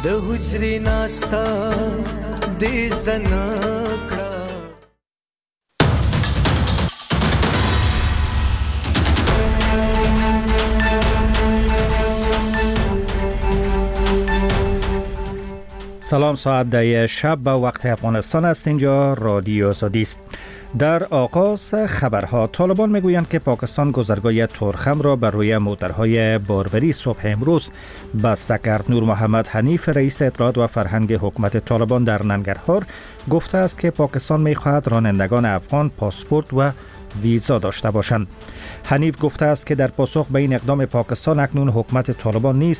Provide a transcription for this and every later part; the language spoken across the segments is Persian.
د حجرې ناستا دیز د نکړه. سلام، ساعت 10 شب به وقت افغانستان است. اینجا رادیو آزادی است. در آغاز خبرها، طالبان میگویند که پاکستان گذرگاه تورخم را بر روی موترهای باربری صبح امروز بسته کرد. نور محمد حنیف، رئیس اطلاعات و فرهنگ حکومت طالبان در ننگرهار، گفته است که پاکستان میخواهد رانندگان افغان پاسپورت و ویزا داشته باشند. حنیف گفته است که در پاسخ به این اقدام پاکستان اکنون حکومت طالبان نیز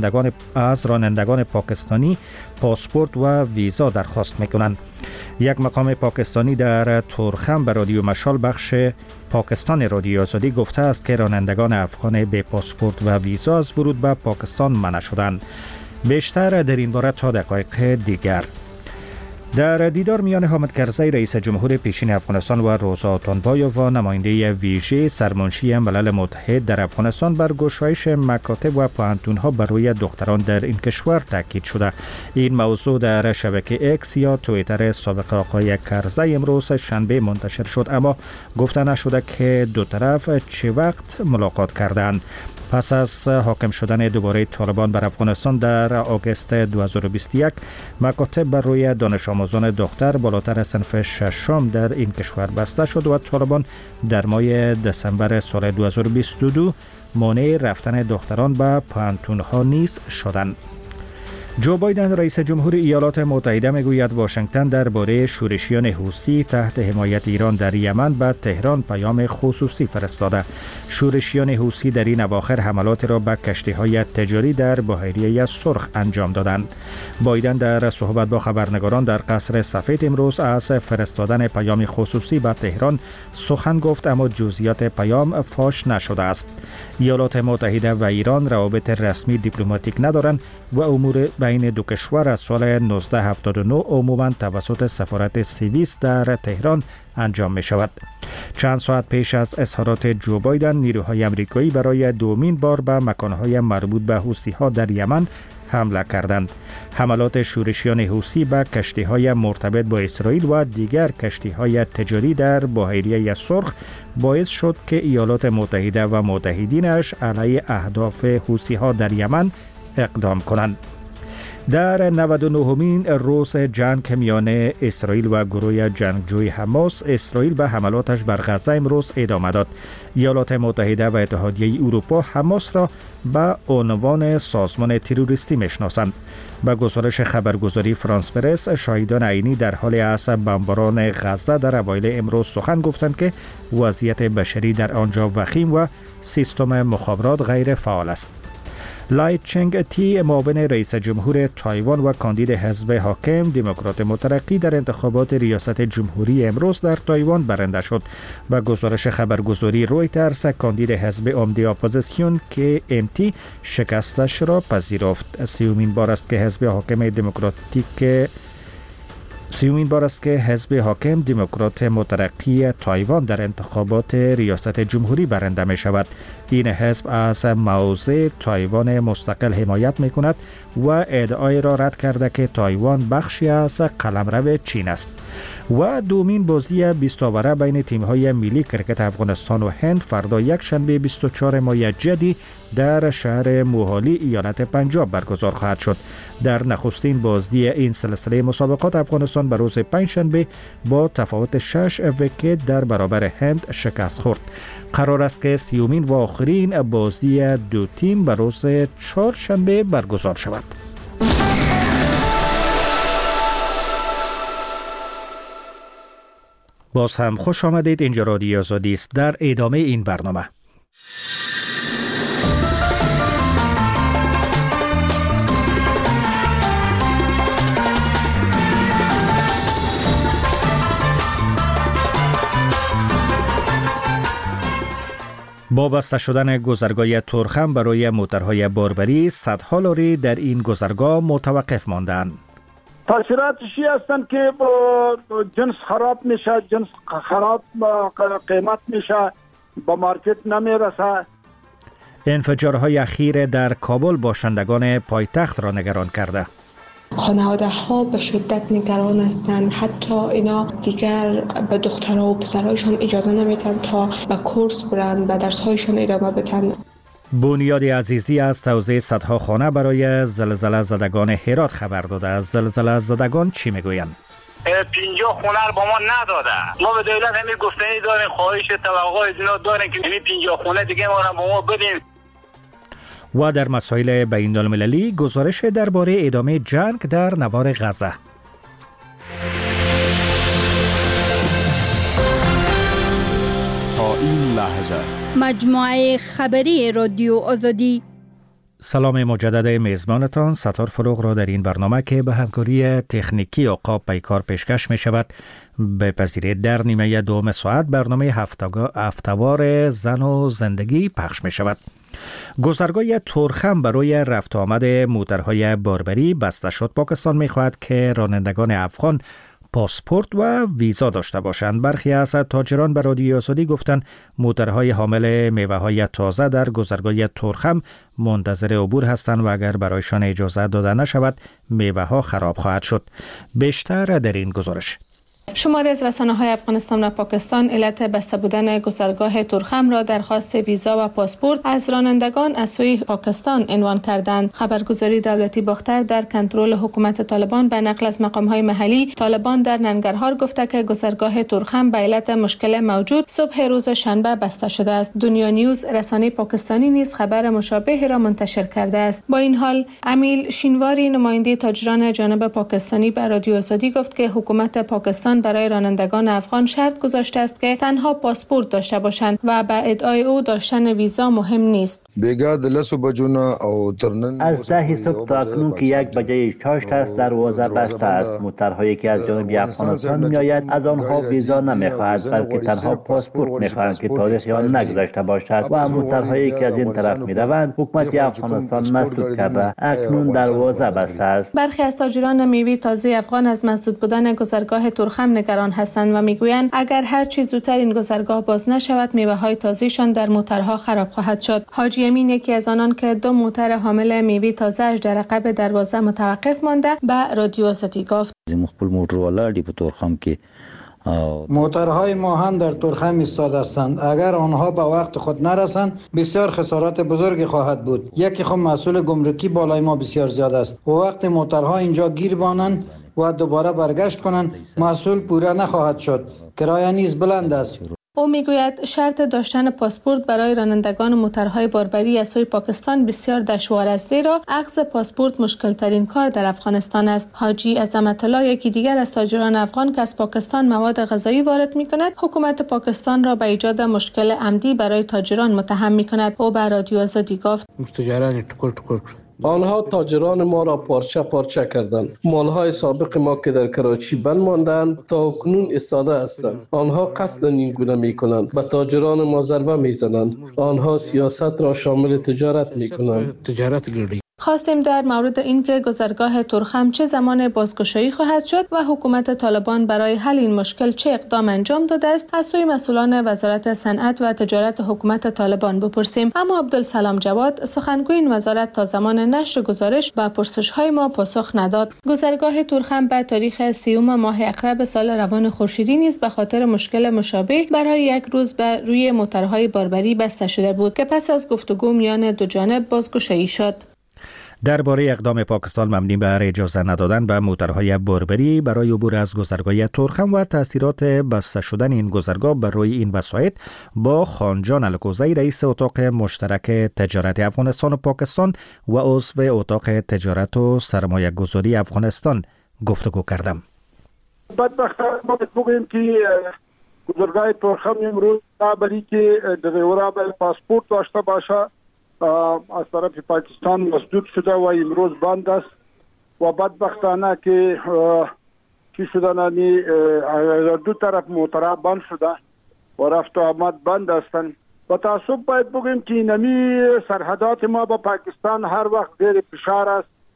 از رانندگان پاکستانی پاسپورت و ویزا درخواست میکنند. یک مقام پاکستانی در تورخم به رادیو مشال بخش پاکستان رادیو آزادی گفته است که رانندگان افغان به پاسپورت و ویزا از ورود به پاکستان منع شدند. بیشتر در این باره تا دقایق دیگر. در دیدار میان حامد کرزی رئیس جمهور پیشین افغانستان و روزا اتانبایوف و نماینده ویژه سرمنشی ملل متحد در افغانستان بر گشایش مکاتب و پوهنتون‌ها بر روی دختران در این کشور تاکید شده. این موضوع در شبکه اکس یا توییتر سابق آقای کرزی امروز شنبه منتشر شد، اما گفته نشده که دو طرف چه وقت ملاقات کردند. پس از حاکم شدن دوباره طالبان بر افغانستان در آگوست 2021، مکاتب بر روی دانش آموزان دختر بالاتر از صنف ششم در این کشور بسته شد و طالبان در ماه دسامبر سال 2022 مانع رفتن دختران به پوهنتون‌ها نیز شدند. جو بایدن رئیس جمهور ایالات متحده میگوید واشنگتن درباره شورشیان حوثی تحت حمایت ایران در یمن به تهران پیام خصوصی فرستاده. شورشیان حوثی در این اواخر حملات را به کشتی‌های تجاری در بحیره سرخ انجام دادند. بایدن در صحبت با خبرنگاران در قصر سفید امروز از فرستادن پیام خصوصی به تهران سخن گفت، اما جزئیات پیام فاش نشده است. ایالات متحده و ایران روابط رسمی دیپلماتیک ندارند و امور بین دو کشور از سال 1979 عموماً توسط سفارت سوئیس در تهران انجام می شود. چند ساعت پیش از اظهارات جو بایدن، نیروهای آمریکایی برای دومین بار به مکانهای مربوط به حوثی‌ها در یمن حمله کردند. حملات شورشیان حوثی به کشتی‌های مرتبط با اسرائیل و دیگر کشتی‌های تجاری در بحیره سرخ باعث شد که ایالات متحده و متحدینش علیه اهداف حوثی‌ها در یمن اقدام کنند. در 99مین روز جنگ میان اسرائیل و گروه جنگجوی حماس، اسرائیل به حملاتش بر غزه امروز ادامه داد. ایالات متحده و اتحادیه اروپا حماس را به عنوان سازمان تروریستی میشناسند. به گزارش خبرگزاری فرانس پرس، شاهدان عینی در حال از بمباران غزه در اوایل امروز سخن گفتند که وضعیت بشری در آنجا وخیم و سیستم مخابرات غیر فعال است. لای چنگ تی، معاون رئیس جمهور تایوان و کاندید حزب حاکم دموکرات مترقی در انتخابات ریاست جمهوری امروز در تایوان برنده شد. با گزارش خبرگزاری رویترز، کاندید حزب عمده اپوزیسیون که امتی شکستش را پذیرفت. سومین بار است که حزب حاکم دموکرات مترقی تایوان در انتخابات ریاست جمهوری برنده می شود. این حزب از موضع تایوان مستقل حمایت می کند و ادعای را رد کرده که تایوان بخشی از قلمرو چین است. و دومین بازی 20 اوره بین تیم‌های ملی کرکت افغانستان و هند فردا یک شنبه 24 ماه جدی در شهر موهالی ایالت پنجاب برگزار خواهد شد. در نخستین بازی این سلسله مسابقات افغانستان به روز پنجشنبه با تفاوت 6 ویکت در برابر هند شکست خورد. قرار است که 30مین و آخرین بازی دو تیم به روز چهارشنبه برگزار شود. باز هم خوش آمدید. اینجا رادیو آزادی است. در ادامه این برنامه، با بسته شدن گذرگاه تورخم برای موترهای باربری، صدها لاری در این گذرگاه متوقف ماندند. تاثیراتش هستند که جنس خراب میشه، جنس خراب قیمت میشه، با مارکت نمیرسه. انفجارهای اخیر در کابل باشندگان پایتخت را نگران کرده. خانواده ها به شدت نگران هستند. حتی اینا دیگر به دخترها و پسرهایشان اجازه نمیدن تا به کورس برن، به درس هایشان ادامه بدن. بنیاد عزیزی از توزیع صدها خانه برای زلزله زدگان هرات خبر داده. از زلزله زدگان چی میگویند؟ 50 خونه رو با ما نداده. ما به دولت همین گفتنی داریم، خواهش توقع از اینا داریم که همین 50 خونه دیگه ما رو با ما بدین. و در مسائل بین المللی گزارش درباره ادامه جنگ در نوار غزه. تا این لحظه مجموعه خبری رادیو آزادی. سلام مجدد میزبانتان ستار فروغ را در این برنامه که به همکاری تکنیکی عقاب پیکار پیشکش می شود بپذیرید. در نیمه دوم ساعت برنامه هفتهوار زن و زندگی پخش می شود. گذرگاه تورخم برای رفت آمد موترهای باربری بسته شد. پاکستان می خواهد که رانندگان افغان پاسپورت و ویزا داشته باشند. برخی از تاجران به رادیو آزادی گفتند موترهای حامل میوه‌های تازه در گذرگاه تورخم منتظر عبور هستند و اگر برایشان اجازه داده نشود میوه‌ها خراب خواهد شد. بیشتر در این گزارش. شماری از رسانه‌های افغانستان و پاکستان علت بسته بودن گذرگاه تورخم را درخواست ویزا و پاسپورت از رانندگان از سوی پاکستان عنوان کردند. خبرگزاری دولتی باختر در کنترل حکومت طالبان به نقل از مقام‌های محلی طالبان در ننگرهار گفته که گذرگاه تورخم به علت مشکل موجود صبح روز شنبه بسته شده است. دنیا نیوز رسانه پاکستانی نیز خبر مشابهی را منتشر کرده است. با این حال امیل شینواری نماینده تاجران جانب پاکستانی به رادیو آزادی گفت که حکومت پاکستان برای رانندگان افغان شرط گذاشته است که تنها پاسپورت داشته باشند و به ادعای او داشتن ویزا مهم نیست. از 10 صبح تا اکنون که 1 بجه چاشت است دروازه بسته است. موترهایی که از جانب افغانستان میآید از آنها ویزا نمیخواهد بلکه تنها پاسپورت میخواهند که تاریخ آن نگذشته باشد و موترهایی که از این طرف میروند حکومت افغانستان مسدود کرده. اکنون دروازه بسته است. برخی از تاجران میوه تازه افغان از مسدود بودن گذرگاه تورخم نگران هستند و میگویند اگر هر چیز زودتر این گذرگاه باز نشود میوه‌های تازه‌شان در موترها خراب خواهد شد. حاجی امین یکی از آنان که 2 موتر حامل میوه تازه اش در عقب دروازه متوقف مانده به رادیو آزادی گفت مخبل موتروالا دی په تورخم کې موترهای ما هم در تورخم ایستاده هستند. اگر آنها به وقت خود نرسند بسیار خسارات بزرگی خواهد بود. یکی خب مسئول گمرکی بالای ما بسیار زیاد است و وقت موترها اینجا گیر بانند و دوباره برگشت کنند محصول پوره نخواهد شد. کرایه نیز بلند است. او میگوید شرط داشتن پاسپورت برای رانندگان موترهای باربری از سوی پاکستان بسیار دشوار است، زیرا اخذ پاسپورت مشکل ترین کار در افغانستان است. حاجی عظمت الله یکی دیگر از تاجران افغان که از پاکستان مواد غذایی وارد میکند حکومت پاکستان را به ایجاد مشکل عمدی برای تاجران متهم میکند. او به رادیو آزادی گفت آنها تاجران ما را پارچه پارچه کردند. مالهای سابق ما که در کراچی بند ماندند تا کنون ایستاده هستند. آنها قصد این گونه میکنند، به تاجران ما ضربه میزنند. آنها سیاست را شامل تجارت میکنند. خواستیم در مورد اینکه گذرگاه تورخم چه زمان بازگشایی خواهد شد و حکومت طالبان برای حل این مشکل چه اقدام انجام داده است از سوی مسئولان وزارت صنعت و تجارت حکومت طالبان بپرسیم، اما عبدالسلام جواد سخنگوی این وزارت تا زمان نشر گزارش و پرسش‌های ما پاسخ نداد. گذرگاه تورخم به تاریخ 30 ماه اقرب سال روان خورشیدی نیز به خاطر مشکل مشابه برای 1 روز به روی موترهای باربری بسته شده بود که پس از گفتگو میان دو جانب بازگشایی شد. درباره اقدام پاکستان مبنی بر اجازه ندادن به موترهای باربری برای عبور از گذرگاه تورخم و تاثیرات بسته شدن این گذرگاه بر روی این وسایط با خانجان الکوزی رئیس اتاق مشترک تجارت افغانستان و پاکستان و عضو اتاق تجارت و سرمایه گذاری افغانستان گفتگو کردم. بدبختانه ما بگوییم که گذرگاه تورخم امروز برای که دریورا باید پاسپورت داشته باشه از طرف پاکستان مسدود شده و امروز بند است و بدبختانه که چی شدن دو طرف موترها بند شده و رفت و آمد بند هستند و تاسف باید بگیم که نمی سرحدات ما با پاکستان هر وقت زیر فشار است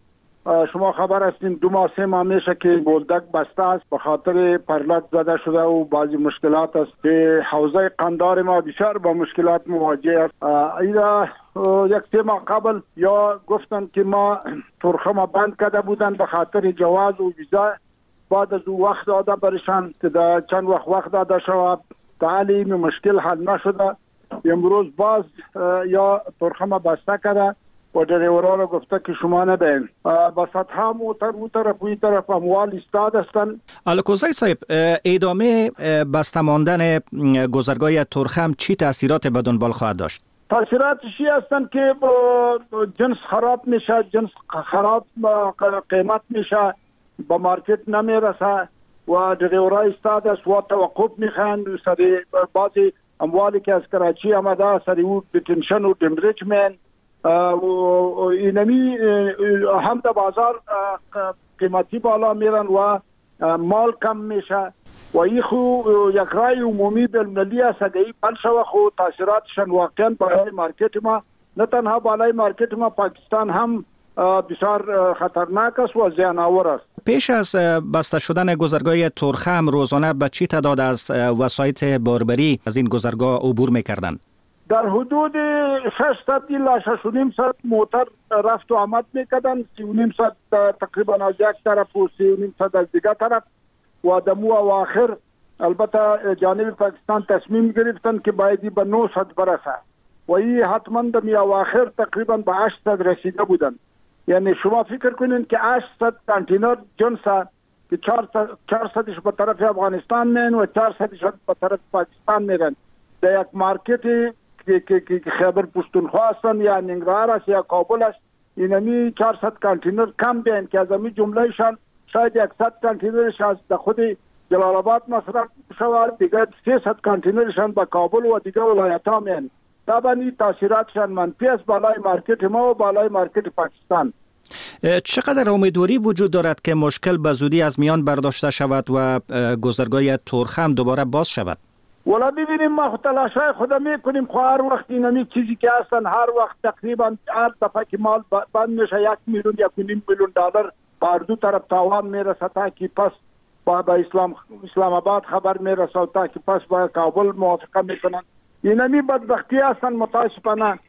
شما خبر هستین 2 ماه 3 ماه میشه که بولدک بسته است به خاطر پرلت زده شده و بعضی مشکلات است که حوزه قندار ما بسیار با مشکلات مواجه است. اینا 1-3 ماه قبل یا گفتن که ما ترخم بند کرده بودن به خاطر جواز و ویزا، بعد از وقت داده برشان که در چند وقت داده شود تعلیم مشکل حل نشده. امروز باز یا ترخم بسته کرده و دریورا را گفته که شما ندهین. با سطح موتر و طرف اموال استاد هستند. الکوزی صاحب، ادامه بسته ماندن گذرگاه ترخم چی تاثیرات به دنبال خواهد داشت؟ تاثیراتش هستند که جنس خراب میشه، جنس خراب قیمت میشه، با مارکت نمیرسه و دریورا استاد است و توقف میخوان سری بعضی اموالی که از کراچی آمده سری او دتنشن و دمریجمنت و اینمی هم در بازار قیمتی بالا میرن و مال کم میشه و این خو یک رای عمومی بالملی است اگه بل شوه خو تاثیراتشان واقعا بالای مارکت ما، نه تنها بالای مارکت ما پاکستان هم بسیار خطرناک است و زیان‌آور است. پیش از بسته شدن گذرگاه ترخم روزانه به چی تعداد از وسایط باربری از این گذرگاه عبور میکردن؟ در حدود 600 الی 6.5 موتر رفت و آمد میکردن، 3.5 تقریبا از یک طرف و 3.5 از دیگر طرف و دمو اواخر البته جانب پاکستان تصمیم گرفتن که باید به 900 برسه و این حتما دمی اواخر تقریبا به 800 رسیده بودن. یعنی شما فکر کنین که 800 کانتینر جنس که 400ش به طرف افغانستان میرن و 400ش به طرف پاکستان میرن در یک مارکت که خیبر پختونخوا هستن یا ننگرهار است یا کابل است، اینمی 400 کانتینر کم بین که از امی جملهشان شاید 100 کانتینرش از خود جلال آباد مصرف شود، دیگر 300 کانتینرشان به کابل و دیگر ولایت ها میرن. طبعا این تاثیراتشان منفی است بالای مارکت ما و بالای مارکت پاکستان. چقدر امیدواری وجود دارد که مشکل به زودی از میان برداشته شود و گذرگاه ترخم دوباره باز شود؟ ولی ببینیم ما تلاشای خود میکنیم، خو هر وقت اینمی چیزی که هستن هر وقت تقریبا هر دفعه که مال بند میشه 1 میلیون یا 1.5 میلیون دلار بر دو طرف تاوان میرسه تا که پس با اسلام آباد خبر میرسه تا که پس با کابل موافقه میکنن. اینمی بدبختی هستن متاسفانه.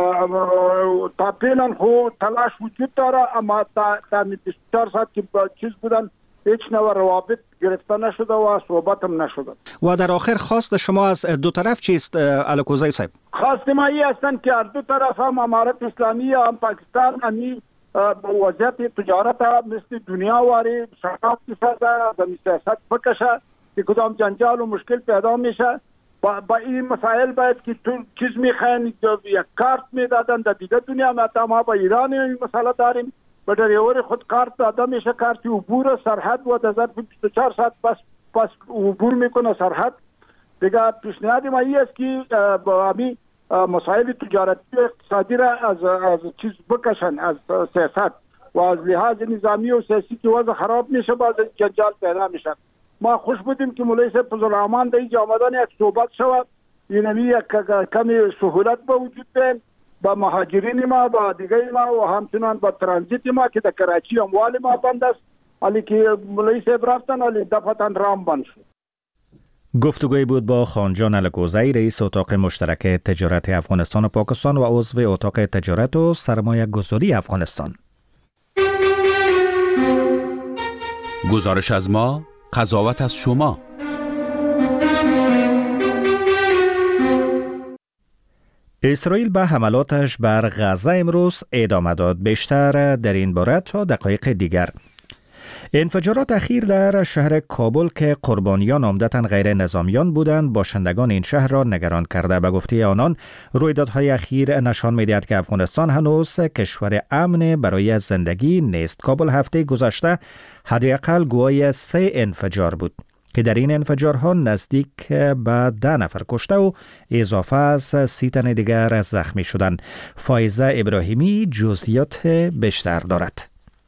تا پیلن خو تلاش وجود داره اما تا 24 ساعت که چیز بودن هیچ نوع روابط گرفته نشده و صحبت هم نشده. و در آخر خواست شما از دو طرف چیست الکوزی صاحب؟ خواست ما این هستن که دو طرف هم امارت اسلامی هم پاکستان همی وضعیت تجارت مثل دنیا واری شفاف بسازه، زمین سیاست بکشه که کدام جنجال و مشکل پیدا میشه. با این مسائل باید که تو چیز میخواین یک کارت میدادن در دیگه دنیا ما با ایران این مسئله داریم، به دریور خود کارت داده میشه، کارت عبور سرحد و در ظرف 24 ساعت پس عبور میکنه سرحد. دیگه پیشنهاد ما این است که با همین مسائل تجارتی و اقتصادی را از چیز بکشن، از سیاست و از لحاظ نظامی و سیاسی که وضع خراب میشه باز جنجال پیدا میشه. ما خوش بودیم که مولوی صاحب فضلالرحمن در اینجا آمدن یک صحبت شود، اینمی یک کمی سهولت به وجود بین با مهاجرین ما با دیگه ما و همچنان با ترانزیت ما که در کراچی اموال ما بند است، علی که مولوی صاحب رفتن علی دفتن رام بند شد. گفتگوی بود با خانجان الکوزی، رئیس اتاق مشترک تجارت افغانستان و پاکستان و عضو اتاق تجارت و سرمایه گذاری افغانستان. گزارش از ما، قضاوت از شما. اسرائیل به حملاتش بر غزه امروز ادامه داد. بیشتر در این باره تا دقایق دیگر. انفجارات اخیر در شهر کابل که قربانیان عمدتاً غیر نظامیان بودند باشندگان این شهر را نگران کرده. به گفته آنان رویدادهای اخیر نشان می‌دهد که افغانستان هنوز کشور امن برای زندگی نیست. کابل هفته گذشته حداقل گواه 3 انفجار بود که در این انفجارها نزدیک به 10 نفر کشته و اضافه از 30 تن دیگر زخمی شدند. فایزه ابراهیمی جزئیات بیشتر دارد.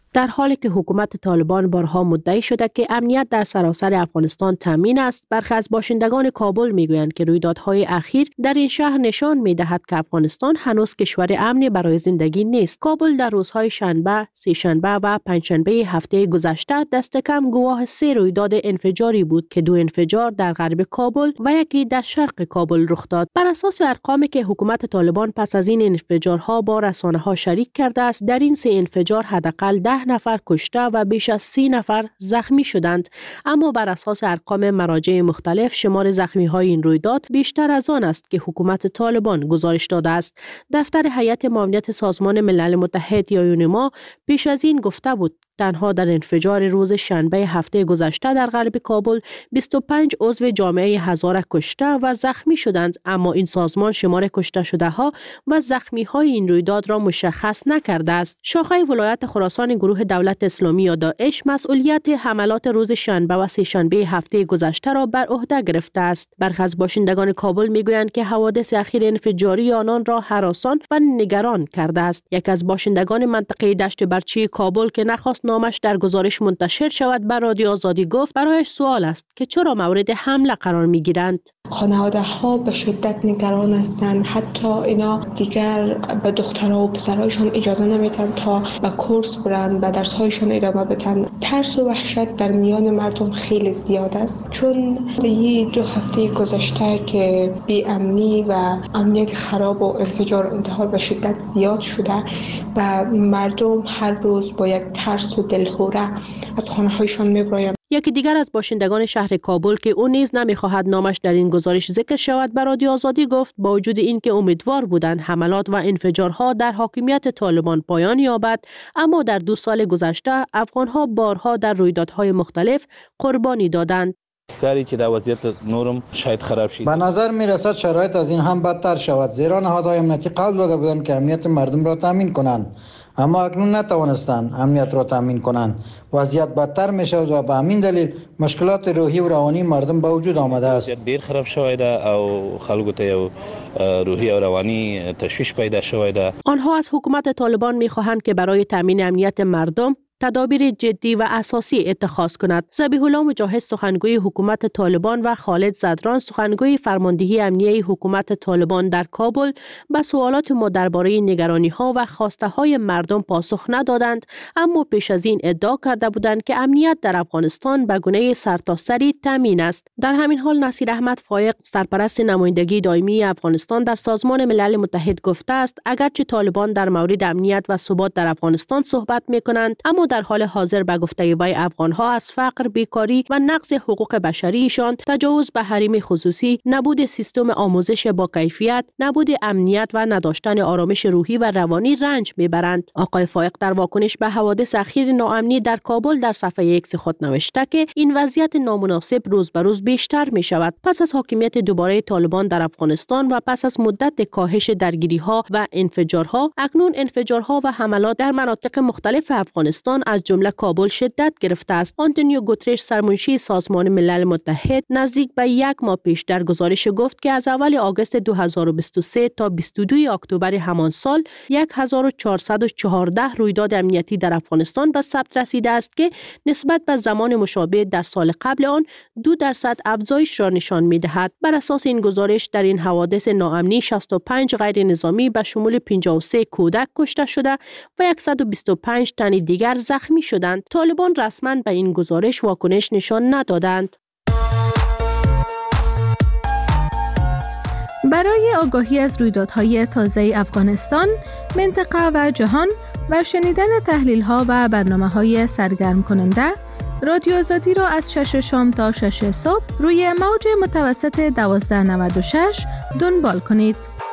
در حالی که حکومت طالبان بارها مدعی شده که امنیت در سراسر افغانستان تامین است، برخی از باشندگان کابل میگویند که رویدادهای اخیر در این شهر نشان میدهد که افغانستان هنوز کشور امنی برای زندگی نیست. کابل در روزهای شنبه، سه‌شنبه و پنجشنبه هفته گذشته دست کم گواه 3 رویداد انفجاری بود که 2 انفجار در غرب کابل و یکی در شرق کابل رخ داد. بر اساس ارقامی که حکومت طالبان پس از این انفجارها با رسانه‌ها شریک کرده است، در این 3 انفجار حداقل 10 نفر کشته و بیش از 30 نفر زخمی شدند. اما بر اساس ارقام مراجع مختلف، شمار زخمی‌های این رویداد بیشتر از آن است که حکومت طالبان گزارش داده است. دفتر هیئت معاونت سازمان ملل متحد یا یونما پیش از این گفته بود تنها در انفجار روز شنبه هفته گذشته در غرب کابل 25 عضو جامعه هزاره کشته و زخمی شدند، اما این سازمان شمار کشته شده ها و زخمی های این رویداد را مشخص نکرده است. شاخه ولایت خراسان گروه دولت اسلامی یا داعش مسئولیت حملات روز شنبه و سه‌شنبه هفته گذشته را بر عهده گرفته است. برخی از باشندگان کابل میگویند که حوادث اخیر انفجاری آنان را هراسان و نگران کرده است. یک از باشندگان منطقه دشت برچی کابل که نخواست نامش در گزارش منتشر شود به رادیو آزادی گفت برایش سوال است که چرا مورد حمله قرار میگیرند. خانواده ها به شدت نگران هستند. حتی اینا دیگر به دخترها و پسرهایشان اجازه نمیدن تا به کورس برن، به درس هایشان ادامه بدن. ترس و وحشت در میان مردم خیلی زیاد است، چون این 2 هفته گذشته که بی امنی و امنیت خراب و انفجار و انتحار به شدت زیاد شده و مردم هر روز با یک ترس و دلهوره از خانه هایشان میبرند. یکی دیگر از باشندگان شهر کابل که او نیز نمیخواهد نامش در این گزارش ذکر شود به رادیو آزادی گفت با وجود اینکه امیدوار بودند حملات و انفجارها در حاکمیت طالبان پایان یابد، اما در 2 سال گذشته افغانها بارها در رویدادهای مختلف قربانی دادند. کاری که در وضعیت نورم شاید خراب شد. به نظر می رسد شرایط از این هم بدتر شود، زیرا نهادهای امنیتی قول داده بودند که امنیت مردم را تامین کنند، اما اکنون نتوانستند امنیت را تامین کنند. وضعیت بدتر می شود و به همین دلیل مشکلات روحی و روانی مردم به وجود آمده است. ډیر خراب شوی ده او خلکو ته یو روحی و روانی تشویش پیدا شوی ده. آنها از حکومت طالبان می خواهند که برای تامین امنیت مردم تدابیر جدی و اساسی اتخاذ کند. ذبیح الله مجاهد سخنگوی حکومت طالبان و خالد زدران سخنگوی فرماندهی امنیه حکومت طالبان در کابل به سوالات ما درباره نگرانی‌ها و خواسته‌های مردم پاسخ ندادند، اما پیش از این ادعا کرده بودند که امنیت در افغانستان به گونه سرتاسری تامین است. در همین حال نصیر احمد فایق سرپرست نمایندگی دائمی افغانستان در سازمان ملل متحد گفته است اگرچه طالبان در مورد امنیت و ثبات در افغانستان صحبت می‌کنند، اما در حال حاضر به گفته وی افغانها از فقر، بیکاری و نقض حقوق بشریشان، تجاوز به حریم خصوصی، نبود سیستم آموزش با کیفیت، نبود امنیت و نداشتن آرامش روحی و روانی رنج میبرند. آقای فایق در واکنش به حوادث اخیر ناامنی در کابل در صفحه ایکس خود نوشته که این وضعیت نامناسب روز به روز بیشتر می شود. پس از حاکمیت دوباره طالبان در افغانستان و پس از مدت کاهش درگیری‌ها و انفجارها، اکنون انفجارها و حملات در مناطق مختلف افغانستان از جمله کابل شدت گرفته است. آنتونیو گوترش سرمنشی سازمان ملل متحد نزدیک به 1 ماه پیش در گزارش گفت که از اول آگوست 2023 تا 22 اکتبر همان سال 1414 رویداد امنیتی در افغانستان به ثبت رسیده است که نسبت به زمان مشابه در سال قبل آن 2% افزایش را نشان می‌دهد. بر اساس این گزارش در این حوادث ناامنی 65 غیر نظامی به شمول 53 کودک کشته شده و 125 تن دیگر زخمی شدند. طالبان رسما به این گزارش واکنش نشان ندادند. برای آگاهی از رویدادهای تازه افغانستان، منطقه و جهان و شنیدن تحلیل‌ها و برنامه‌های سرگرم کننده، رادیو آزادی را از 6 شام تا 6 صبح روی موج متوسط 1296 دنبال کنید.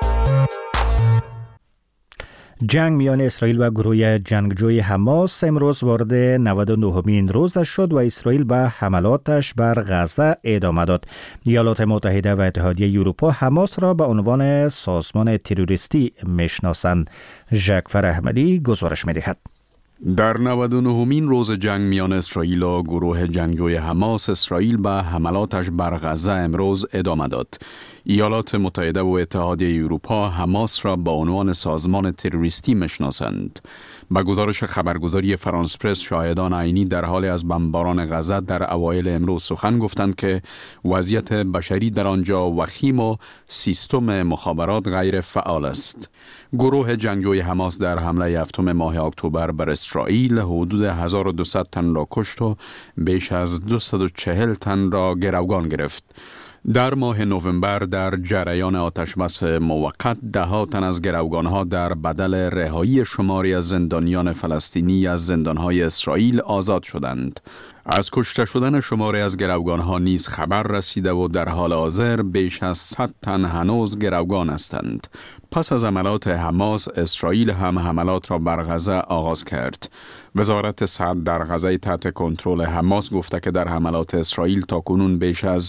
جنگ میان اسرائیل و گروه جنگجوی حماس امروز وارد 99مین روزش شد و اسرائیل به حملاتش بر غزه ادامه داد. ایالات متحده و اتحادیه اروپا حماس را به عنوان سازمان تروریستی میشناسند. ژکفر احمدی گزارش می‌دهد. در 99مین روز جنگ میان اسرائیل و گروه جنگجوی حماس، اسرائیل به حملاتش بر غزه امروز ادامه داد. ایالات متحده و اتحادیه اروپا حماس را به عنوان سازمان تروریستی میشناسند. با گزارش خبرگزاری فرانس پرس، شاهدان عینی در حال از بمباران غزه در اوایل امروز سخن گفتند که وضعیت بشری در آنجا وخیم و سیستم مخابرات غیر فعال است. گروه جنگجوی حماس در حمله هفتم ماه اکتبر بر اسرائیل حدود 1200 تن را کشت و بیش از 240 تن را گروگان گرفت. در ماه نوامبر در جریان آتشبس موقت 10 تن از گروگانها در بدل رهایی شماری از زندانیان فلسطینی از زندانهای اسرائیل آزاد شدند. از کشته شدن شماری از گروگانها نیز خبر رسیده و در حال حاضر بیش از 100 تن هنوز گروگان هستند. پس از حملات حماس، اسرائیل هم حملات را بر غزه آغاز کرد. وزارت صحت در غزه تحت کنترل حماس گفته که در حملات اسرائیل تاکنون بیش از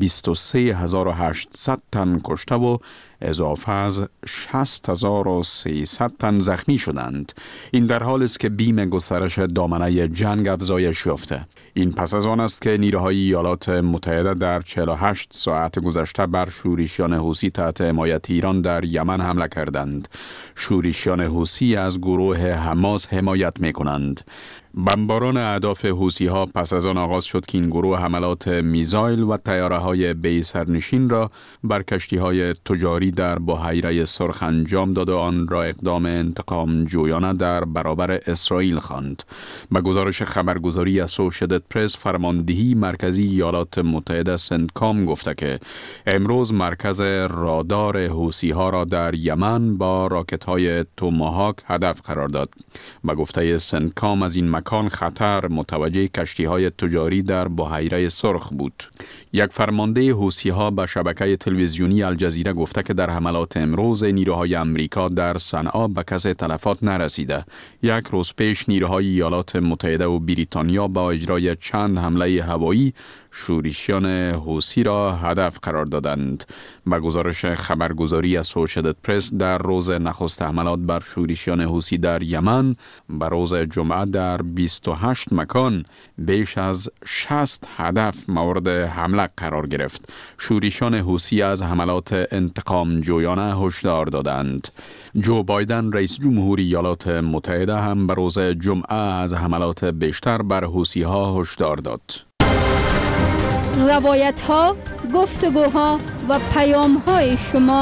23800 تن کشته و اضافه از 6300 تن زخمی شدند. این در حالی است که بیم گسترش دامنه جنگ افزایش یافته. این پس از آن است که نیروهای ایالات متحده در 48 ساعت گذشته بر شورشیان حوثی تحت حمایت ایران در یمن حمله کردند. شورشیان حوثی از گروه حماس حمایت می کنند. بمباران اهداف حوثی ها پس از آن آغاز شد که این گروه حملات میزایل و طیاره های بی سرنشین را بر کشتی های تجاری در بحیره سرخ انجام داد و آن را اقدام انتقام جویانه در برابر اسرائیل خواند. به گزارش خبرگزاری اسوشییتد پرس، فرماندهی مرکزی ایالات متحده سنتکام گفته که امروز مرکز رادار حوثی ها را در یمن با راکت های توماهاک هدف قرار داد. به گفته سنتکام از این مکان خطر متوجه کشتی های تجاری در بحیره سرخ بود. یک فرمانده حوثی ها به شبکه تلویزیونی الجزیره گفته که در حملات امروز نیروهای امریکا در صنعا به کسی تلفات نرسیده. یک روز پیش نیروهای ایالات متحده و بریتانیا با اجرای چند حمله هوایی شورشیان حوثی را هدف قرار دادند. به گزارش خبرگزاری اسوشییتد پرس، در روز نخست حملات بر شورشیان حوثی در یمن به روز جمعه در 28 مکان بیش از 60 هدف مورد حمله قرار گرفت. شورشیان حوثی از حملات انتقام جویانه هشدار دادند. جو بایدن رئیس جمهور ایالات متحده هم به روز جمعه از حملات بیشتر بر حوثی ها هشدار داد. روایت ها، گفتگوها و پیام های شما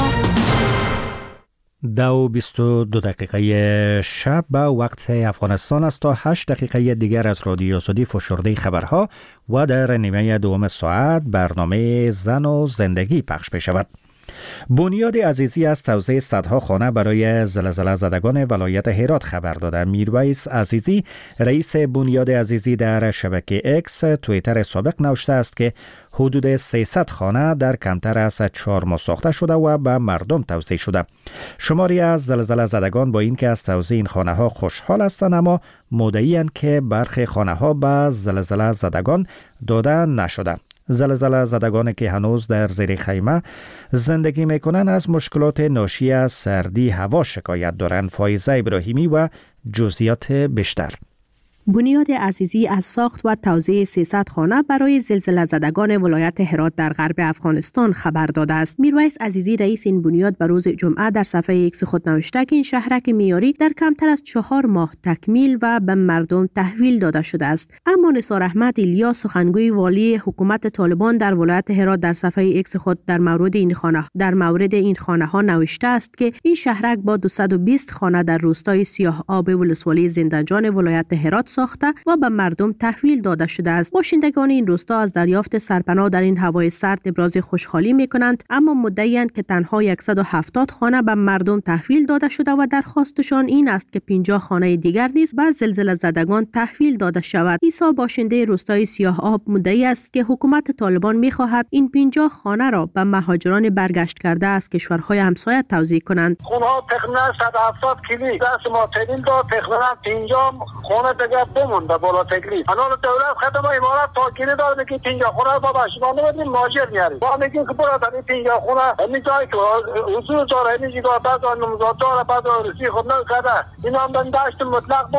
2:22 شب به وقت افغانستان است تا 8 دقیقه دیگر از رادیو آزادی فشرده خبرها و در نیمه دوم ساعت برنامه زن و زندگی پخش می شود. بنیاد عزیزی از توزیع صدها خانه برای زلزله زدگان ولایت هرات خبر داده. میرویس عزیزی رئیس بنیاد عزیزی در شبکه اکس توییتر سابق نوشته است که حدود 300 خانه در کمتر از 4 ماه ساخته شده و به مردم توزیع شده. شماری از زلزله زدگان با اینکه از توزیع این خانه ها خوشحال هستند، اما مدعی‌اند که برخی خانه ها به زلزله زدگان داده نشده. زلزله زدگانی که هنوز در زیر خیمه زندگی میکنند از مشکلات ناشی از سردی هوا شکایت دارند. فایزه ابراهیمی و جزئیات بیشتر. بنیاد عزیزی از ساخت و توزیع 300 خانه برای زلزله زدگان ولایت هرات در غرب افغانستان خبر داده است. میرویس عزیزی رئیس این بنیاد به روز جمعه در صفحه ایکس خود نوشته که این شهرک معیاری در کمتر از 4 ماه تکمیل و به مردم تحویل داده شده است. اما نثار احمد ایلیا، سخنگوی والی حکومت طالبان در ولایت هرات، در صفحه ایکس خود در مورد این خانه ها نوشته است که این شهرک با 220 خانه در روستای سیاه آب ولسوالی زندانجان ولایت هرات ساخته و به مردم تحویل داده شده است. باشندگان این روستا از دریافت سرپناه در این هوای سرد ابراز خوشحالی می‌کنند، اما مدعی‌اند که تنها 170 خانه به مردم تحویل داده شده و درخواستشان این است که 50 خانه دیگر نیز به زلزله زدگان تحویل داده شود. عیسی، باشنده روستای سیاه آب، مدعی است که حکومت طالبان می‌خواهد این 50 خانه را به مهاجران برگشت کرده از کشورهای همسایه توزیع کنند. خونه‌ها تقریباً 170 کیلو دست ما تدین داد، تقریباً 50 خانه دیگر بمونده بالا تکلیف. الان دولت خدمات امارات تاکید داره که 50 خونه با شما نمیدین ماجر میارید. ما میگیم که برات این 50 خونه همین جایی که حضور داره، همین جگاه بعد نمازات داره، بعد رسی خود نکرده. اینا هم داشت مطلق بموندم.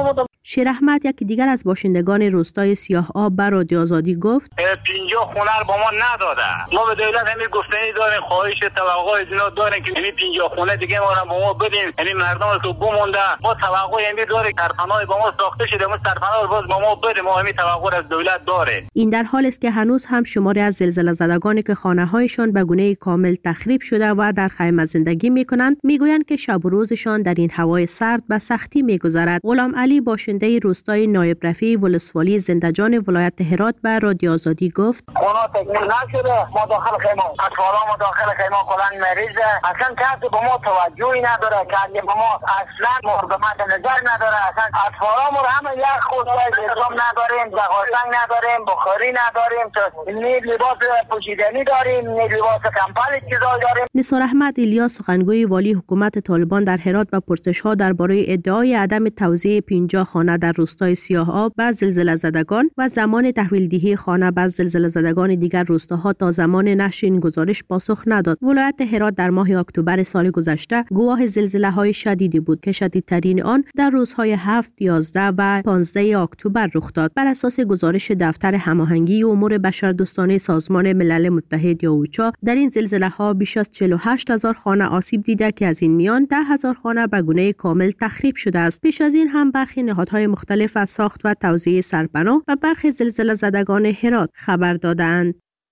شیر احمد یکی دیگر از باشندگان روستای سیاه آب به رادیو آزادی گفت 50 خونه با ما نداده. ما به دولت همین گفتنی داریم، خواهش توقع از اینا داریم که همین 50 خونه دیگه ما را با ما بدین. همین مردم که بمونده ما توقع همین داره سرپناه با ما ساخته شده، ما سرپناه باز با ما بده، ما همین توقع از دولت داره. این در حالی است که هنوز هم شماری از زلزله زدگانی که خانه‌هایشان به گونه کامل تخریب شده و در خیمه زندگی می‌کنند میگویند که شب و روزشان در این هوای سرد به سختی می‌گذرد. غلام علی باشنده روستای نایب رفیع ولسوالی زنده‌جان ولایت هرات به رادیو آزادی گفت خونه تکمیل نشده، ما داخل خیمه، اطفالامو داخل خیمه کلان مریضه، اصلا کسی به ما توجهی نداره، کسی به ما اصلا مراقبت نظر نداره، اصلا اطفالامو همه یک خود نظام نداریم، دغاسنگ نداریم، بخاری نداریم، نی لباس پوشیدنی داریم، نی لباس کمپل چیزا داریم. نثار احمد ایلیاس سخنگوی والی حکومت طالبان در هرات به پرسش‌ها درباره ادعای عدم توزیع 50 خانه در روستای سیاه آب به زلزله زدگان و زمان تحویل دهی خانه به زلزله زدگان دیگر روستاها تا زمان نشر این گزارش پاسخ نداد. ولایت هرات در ماه اکتبر سال گذشته گواه زلزله‌های شدیدی بود که شدیدترین آن در روزهای 7, 11 و 15 اکتبر رخ داد. بر اساس گزارش دفتر هماهنگی امور بشردوستانه سازمان ملل متحد یا اوچا در این زلزله‌ها بیش از 48,000 خانه آسیب دیده که از این میان 10,000 خانه به گونه کامل تخریب شده است. پیش از این هم برخی نهادهای مختلف از ساخت و توزیع سرپناه و برخی زلزله زدگان هرات خبر دادند.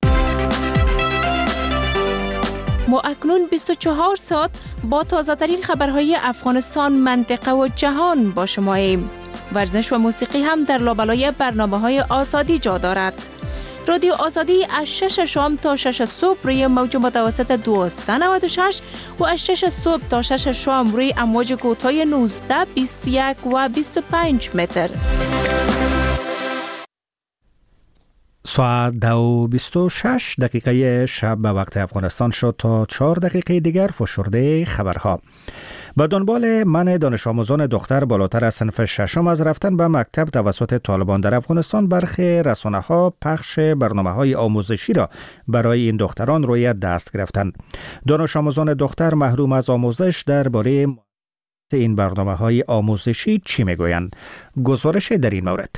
ما اکنون 24 ساعت با تازه‌ترین خبرهای افغانستان، منطقه و جهان با شماییم. ورزش و موسیقی هم در لابلای برنامه‌های آزادی جا دارد. رادیو آزادی از 6 شام تا 6 صبح روی موج متوسط 1296 و از 6 صبح تا 6 شام روی امواج کوتاه 19، 21 و 25 متر. ساعت 2:26 شب به وقت افغانستان شد. تا 4 دقیقه دیگر فشرده خبرها. به دنبال منع دانش آموزان دختر بالاتر از صنف ششم از رفتن به مکتب توسط طالبان در افغانستان، برخی رسانه‌ها پخش برنامه‌های آموزشی را برای این دختران روی دست گرفتند. دانش آموزان دختر محروم از آموزش درباره این برنامه‌های آموزشی چی میگویند؟ گزارش در این مورد.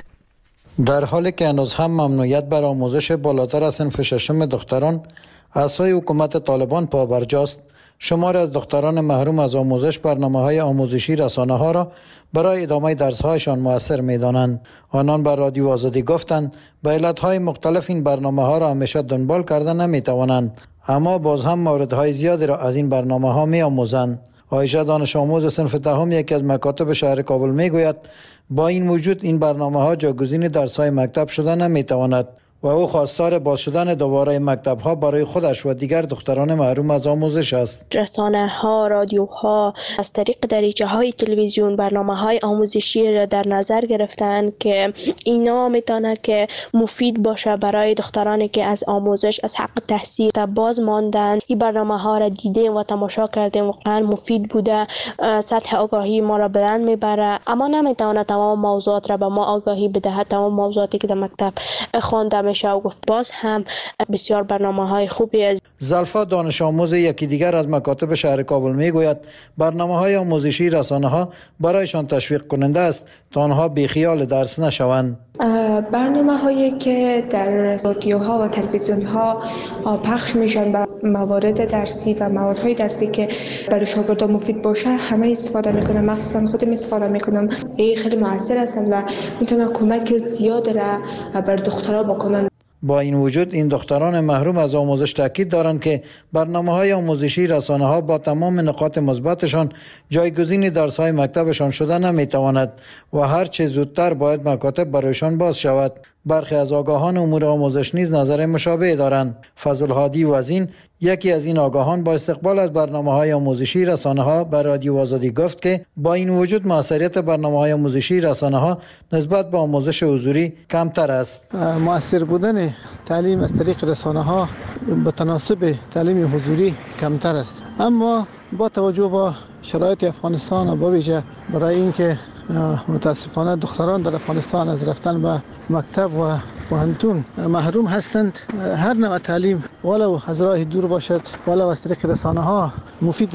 در حالی که هنوز هم ممنوعیت بر آموزش بالاتر از صنف ششم دختران از سوی حکومت طالبان پابرجاست، شماری از دختران محروم از آموزش برنامه‌های آموزشی رسانه‌ها را برای ادامه درس‌هایشان مؤثر می‌دانند. آنان بر رادیو آزادی گفتند به علت‌های مختلف این برنامه‌ها را همیشه دنبال کرده نمی‌توانند، اما باز هم موردهای زیادی را از این برنامه‌ها می‌آموزند. عایشه دانش آموز صنف دهم یکی از مکاتب شهر کابل میگوید با این وجود این برنامه‌ها جایگزین درس‌های مکتب شده نمی‌تواند و او خواستار باز شدن دوباره مکتب‌ها برای خودش و دیگر دختران محروم از آموزش است. رسانه‌ها، رادیوها از طریق دریچه‌های تلویزیون برنامه‌های آموزشی را در نظر گرفتند که اینا میتونه که مفید باشه برای دخترانی که از آموزش، از حق تحصیل باز ماندن. این برنامه‌ها را دیدیم و تماشا کردیم، واقعا مفید بوده، سطح آگاهی ما را بلند میبره، اما نمیتونه تمام موضوعات را به ما آگاهی بده، تمام موضوعاتی که در مکتب خوانده میشه و گفت. باز هم بسیار برنامه‌های خوبی است. زلفا دانش آموز یکی دیگر از مکاتب شهر کابل میگوید برنامه‌های آموزشی رسانه‌ها برایشان تشویق کننده است تا آنها بیخیال درس نشوند. برنامه‌هایی که در رادیوها و تلویزیون‌ها پخش میشن با موارد درسی و موادهای درسی که برای شاگردان مفید باشه همه استفاده میکنن، مخصوصا خودم استفاده میکنم. خیلی موثر هستند و میتونن کمک زیاد را بر دخترها بکنن. با این وجود این دختران محروم از آموزش تاکید دارند که برنامه‌های آموزشی رسانه‌ها با تمام نقاط مثبتشان جایگزین درس‌های مکتبشان شده نمی‌تواند و هر چه زودتر باید مکاتب برایشان باز شود. برخی از آگاهان امور آموزش نیز نظر مشابه دارند. فضل هادی وزین یکی از این آگاهان با استقبال از برنامه‌های آموزشی رسانه‌ها بر رادیو آزادی گفت که با این وجود موثریت برنامه‌های آموزشی رسانه‌ها نسبت به آموزش حضوری کمتر است. مؤثر بودن تعلیم از طریق رسانه‌ها به تناسب تعلیم حضوری کمتر است، اما با توجه به شرایط افغانستان و با ویژه برای اینکه متاسفانه دختران در افغانستان از رفتن به مکتب و پوهنتون محروم هستند، هر نوع تعلیم ولو از راه دور باشد ولو از طریق رسانه‌ها مفید است.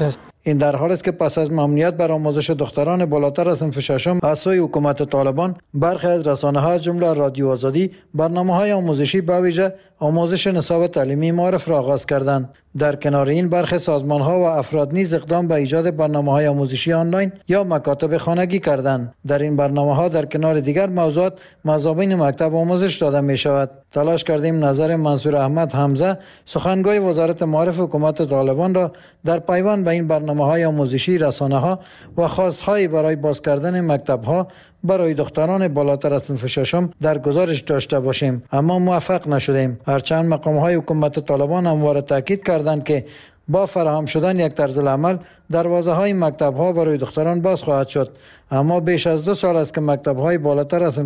این در حالی است که پس از ممنوعیت بر آموزش دختران بالاتر از صنف ششم از سوی حکومت طالبان، برخی از رسانه‌ها از جمله رادیو آزادی برنامه‌های آموزشی به ویژه آموزش نصاب تعلیمی معارف را آغاز کردند. در کنار این برخی سازمان‌ها و افراد نیز اقدام به ایجاد برنامه‌های آموزشی آنلاین یا مکاتب خانگی کردند. در این برنامه‌ها در کنار دیگر موضوعات مضامین مکتب آموزش داده می‌شود. تلاش کردیم نظر منصور احمد حمزه، سخنگوی وزارت معارف حکومت طالبان را در پیوند به این برنامه‌های آموزشی، رسانه‌ها و خواست‌های برای باز کردن مکتب‌ها برای دختران بالاتر از صنف ششم در گزارش داشته باشیم، اما موفق نشدیم. هرچند مقام‌های حکومت طالبان همواره تاکید کردند که با فراهم شدن یک طرز العمل دروازه‌های مکتب‌ها برای دختران باز خواهد شد، اما بیش از 2 سال است که مکتب‌های بالاتر از